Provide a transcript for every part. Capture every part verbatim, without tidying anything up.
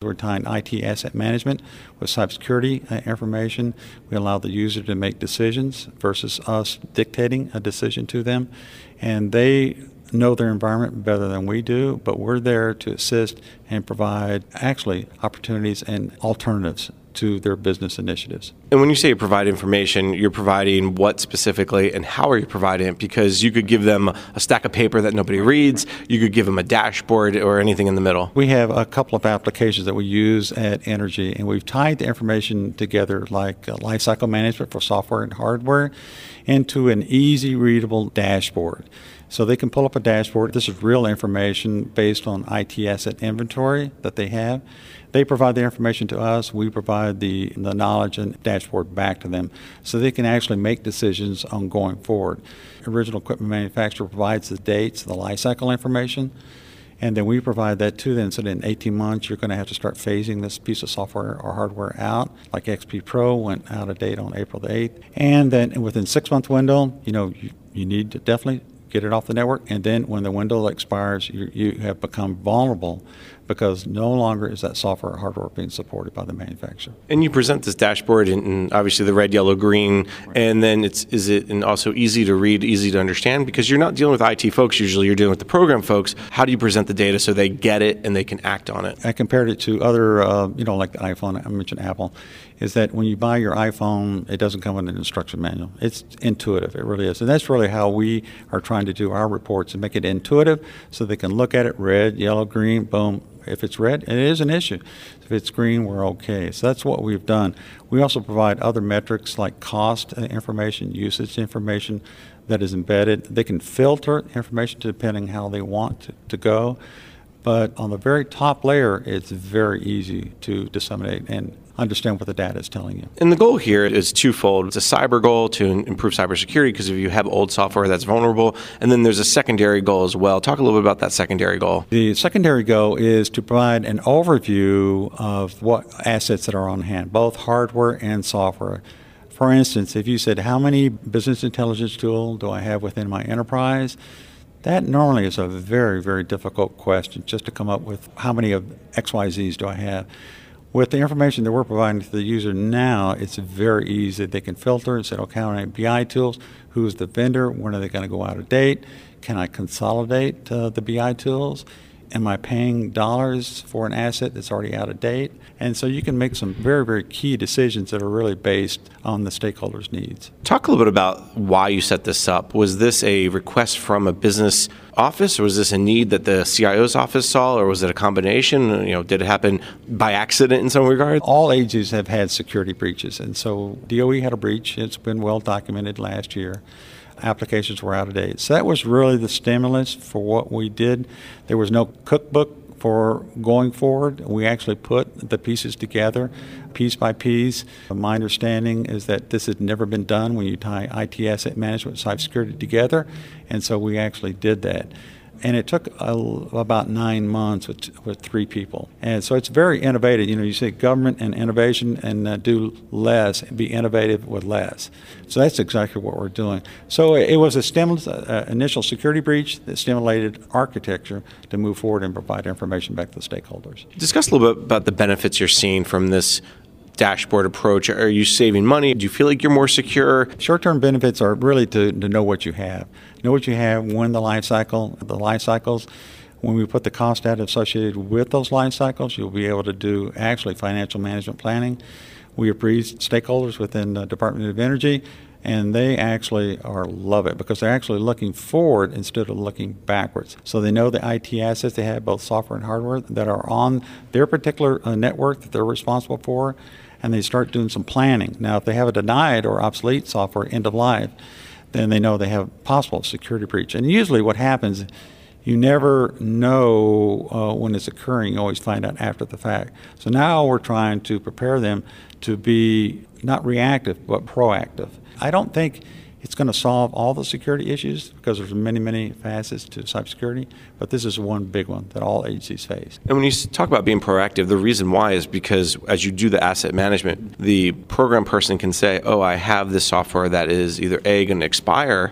We're tying I T asset management with cybersecurity uh, information. We allow the user to make decisions versus us dictating a decision to them. And they know their environment better than we do, but we're there to assist and provide actually opportunities and alternatives to their business initiatives. And when you say you provide information, you're providing what specifically and how are you providing it? Because you could give them a stack of paper that nobody reads, you could give them a dashboard or anything in the middle. We have a couple of applications that we use at Entergy, and we've tied the information together like uh, lifecycle management for software and hardware into an easy readable dashboard. So they can pull up a dashboard. This is real information based on I T asset inventory that they have. They provide the information to us. We provide the, the knowledge and dashboard back to them so they can actually make decisions on going forward. Original equipment manufacturer provides the dates, the life cycle information, and then we provide that to them. So that in eighteen months, you're going to have to start phasing this piece of software or hardware out, like X P Pro went out of date on April the eighth. And then within six-month window, you know, you, you need to definitely get it off the network, and then when the window expires, you, you have become vulnerable because no longer is that software or hardware being supported by the manufacturer. And you present this dashboard in, in obviously the red, yellow, green, and then it's is it and also easy to read, easy to understand, because you're not dealing with I T folks usually, you're dealing with the program folks. How do you present the data so they get it and they can act on it? I compared it to other, uh, you know, like the iPhone, I mentioned Apple, is that when you buy your iPhone, it doesn't come with an instruction manual. It's intuitive, it really is. And that's really how we are trying to do our reports and make it intuitive so they can look at it, red, yellow, green, boom. If it's red, it is an issue. If it's green, we're okay. So that's what we've done. We also provide other metrics like cost information, usage information that is embedded. They can filter information depending how they want to, to go. But on the very top layer, it's very easy to disseminate and understand what the data is telling you. And the goal here is twofold. It's a cyber goal to improve cybersecurity because if you have old software that's vulnerable, and then there's a secondary goal as well. Talk a little bit about that secondary goal. The secondary goal is to provide an overview of what assets that are on hand, both hardware and software. For instance, if you said, how many business intelligence tools do I have within my enterprise? That normally is a very, very difficult question, just to come up with how many of X Y Zs do I have. With the information that we're providing to the user now, it's very easy. They can filter and say, okay, how many B I tools? Who's the vendor? When are they going to go out of date? Can I consolidate uh, the B I tools? Am I paying dollars for an asset that's already out of date? And so you can make some very, very key decisions that are really based on the stakeholders' needs. Talk a little bit about why you set this up. Was this a request from a business office, or was this a need that the C I O's office saw, or was it a combination? You know, did it happen by accident in some regard? All agencies have had security breaches, and so D O E had a breach. It's been well documented last year. Applications were out of date. So that was really the stimulus for what we did. There was no cookbook for going forward. We actually put the pieces together, piece by piece. My understanding is that this had never been done when you tie I T asset management and cybersecurity together, and so we actually did that. And it took a, about nine months with, with three people. And so it's very innovative. You know, you say government and innovation and uh, do less, be innovative with less. So that's exactly what we're doing. So it was a stimulus, uh, initial security breach that stimulated architecture to move forward and provide information back to the stakeholders. Discuss a little bit about the benefits you're seeing from this dashboard approach. Are you saving money? Do you feel like you're more secure? Short-term benefits are really to, to know what you have. Know what you have, when the life cycle, the life cycles. When we put the cost data associated with those life cycles, you'll be able to do actually financial management planning. We appraise stakeholders within the Department of Energy, and they actually are love it because they're actually looking forward instead of looking backwards. So they know the I T assets they have, both software and hardware, that are on their particular uh, network that they're responsible for, and they start doing some planning. Now, if they have a denied or obsolete software end of life, then they know they have possible security breach. And usually what happens, you never know uh, when it's occurring. You always find out after the fact. So now we're trying to prepare them to be not reactive, but proactive. I don't think it's going to solve all the security issues because there's many, many facets to cybersecurity, but this is one big one that all agencies face. And when you talk about being proactive, the reason why is because as you do the asset management, the program person can say, oh, I have this software that is either A, going to expire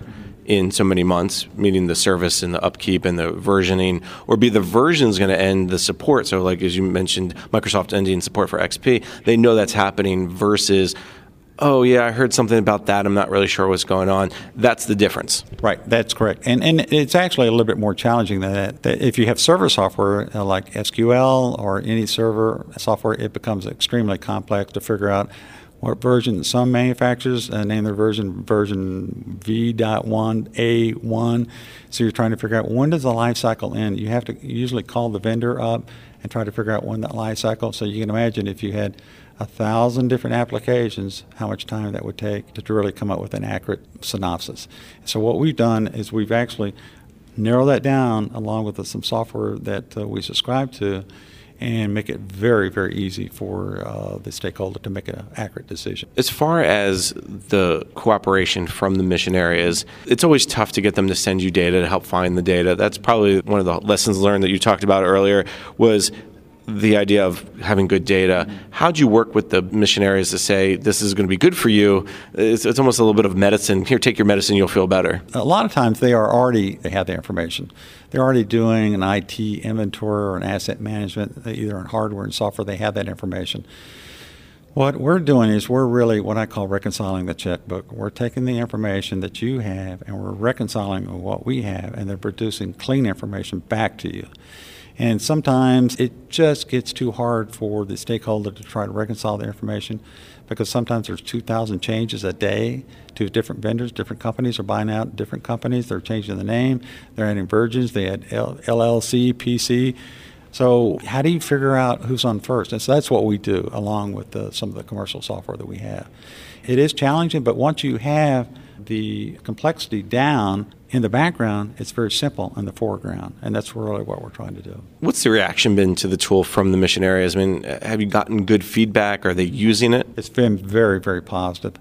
in so many months, meaning the service and the upkeep and the versioning, or B, the version's going to end the support. So like as you mentioned, Microsoft ending support for X P, they know that's happening versus, oh yeah, I heard something about that, I'm not really sure what's going on. That's the difference. Right, that's correct. And and it's actually a little bit more challenging than that. That if you have server software uh, like S Q L or any server software, it becomes extremely complex to figure out what version. Some manufacturers uh, name their version version V one A one. So you're trying to figure out when does the life cycle end. You have to usually call the vendor up and try to figure out when that life cycle. So you can imagine if you had a thousand different applications, how much time that would take to really come up with an accurate synopsis. So what we've done is we've actually narrowed that down along with some software that uh, we subscribe to and make it very, very easy for uh, the stakeholder to make an accurate decision. As far as the cooperation from the mission areas, it's always tough to get them to send you data to help find the data. That's probably one of the lessons learned that you talked about earlier was the idea of having good data. How do you work with the mission areas to say this is going to be good for you? It's, it's almost a little bit of medicine. Here, take your medicine, you'll feel better. A lot of times they are already, they have the information. They're already doing an I T inventory or an asset management, either in hardware and software, they have that information. What we're doing is we're really what I call reconciling the checkbook. We're taking the information that you have and we're reconciling what we have, and they're producing clean information back to you. And sometimes it just gets too hard for the stakeholder to try to reconcile the information because sometimes there's two thousand changes a day to different vendors. Different companies are buying out different companies. They're changing the name. They're adding versions. They add L L C, P C. So how do you figure out who's on first? And so that's what we do along with the, some of the commercial software that we have. It is challenging, but once you have the complexity down in the background, it's very simple in the foreground, and that's really what we're trying to do. What's the reaction been to the tool from the mission areas? I mean, have you gotten good feedback? Are they using it? It's been very, very positive.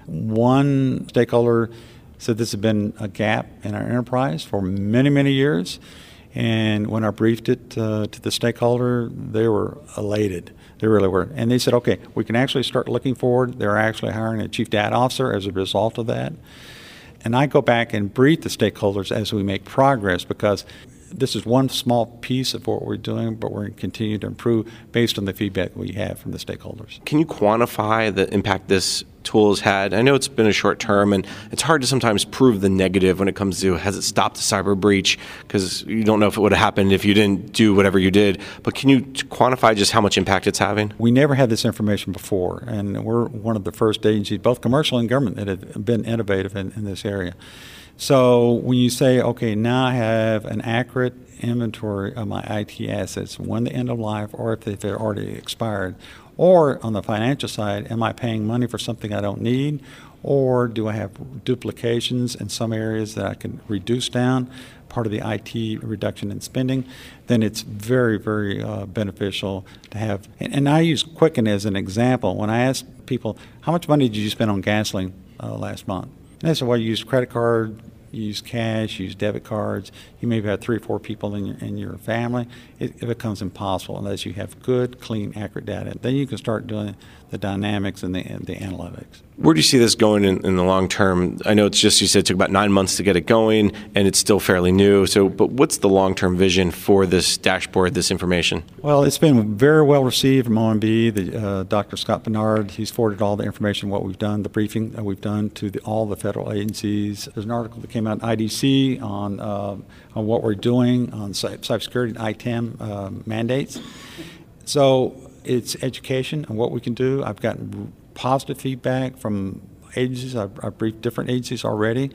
One stakeholder said this has been a gap in our enterprise for many, many years, and when I briefed it uh, to the stakeholder, they were elated. They really were. And they said, okay, we can actually start looking forward. They're actually hiring a chief data officer as a result of that. And I go back and brief the stakeholders as we make progress because this is one small piece of what we're doing, but we're going to continue to improve based on the feedback we have from the stakeholders. Can you quantify the impact this tool has had? I know it's been a short term, and it's hard to sometimes prove the negative when it comes to has it stopped a cyber breach, because you don't know if it would have happened if you didn't do whatever you did. But can you quantify just how much impact it's having? We never had this information before, and we're one of the first agencies, both commercial and government, that have been innovative in, in this area. So when you say, okay, now I have an accurate inventory of my I T assets, when they end of life or if they've already expired, or on the financial side, am I paying money for something I don't need, or do I have duplications in some areas that I can reduce down, part of the I T reduction in spending, then it's very, very uh, beneficial to have. And, and I use Quicken as an example. When I ask people, how much money did you spend on gasoline uh, last month? And they said, well, you use credit card, you use cash, you use debit cards. You maybe have three or four people in your, in your family. It, it becomes impossible unless you have good, clean, accurate data. Then you can start doing the dynamics and the, and the analytics. Where do you see this going in, in the long term? I know it's just, you said it took about nine months to get it going, and it's still fairly new. So, but what's the long-term vision for this dashboard, this information? Well, it's been very well received from O M B. The, uh, Doctor Scott Bernard, he's forwarded all the information, what we've done, the briefing that we've done to the, all the federal agencies. There's an article that came out in I D C on, uh, on what we're doing on cybersecurity and I T A M uh, mandates. So it's education on what we can do. I've gotten positive feedback from agencies. I've, I've briefed different agencies already,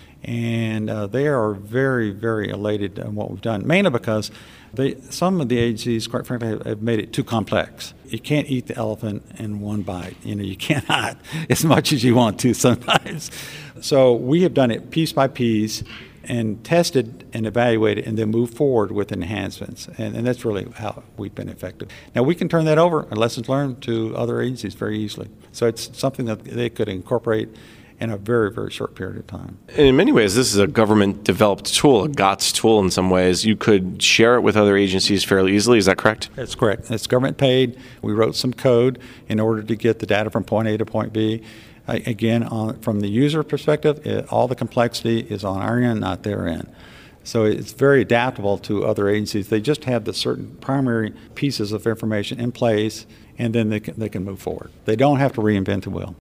and uh, they are very, very elated on what we've done, mainly because they, some of the agencies, quite frankly, have, have made it too complex. You can't eat the elephant in one bite. You know, you cannot as much as you want to sometimes. So we have done it piece by piece and tested and evaluated and then move forward with enhancements. And, and that's really how we've been effective. Now, we can turn that over, lessons learned, to other agencies very easily. So it's something that they could incorporate in a very, very short period of time. And in many ways, this is a government-developed tool, a GOTS tool in some ways. You could share it with other agencies fairly easily. Is that correct? That's correct. It's government paid. We wrote some code in order to get the data from point A to point B. I- again, on, from the user perspective, it, all the complexity is on our end, not their end. So it's very adaptable to other agencies. They just have the certain primary pieces of information in place, and then they can, they can move forward. They don't have to reinvent the wheel.